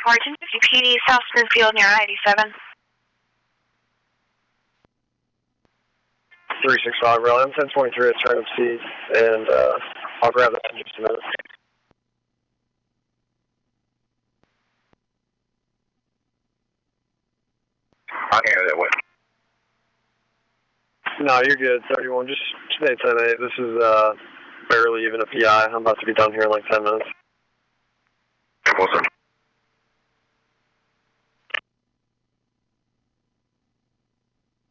Fortune 50 PD, South Smithfield near I-87. 365 rail, I'm 1023 at turn of speed, and I'll grab that in just a minute. I can hear that way. No, you're good, 31, just stay 10-8. This is barely even a PI. I'm about to be done here in like 10 minutes. Cool, sir.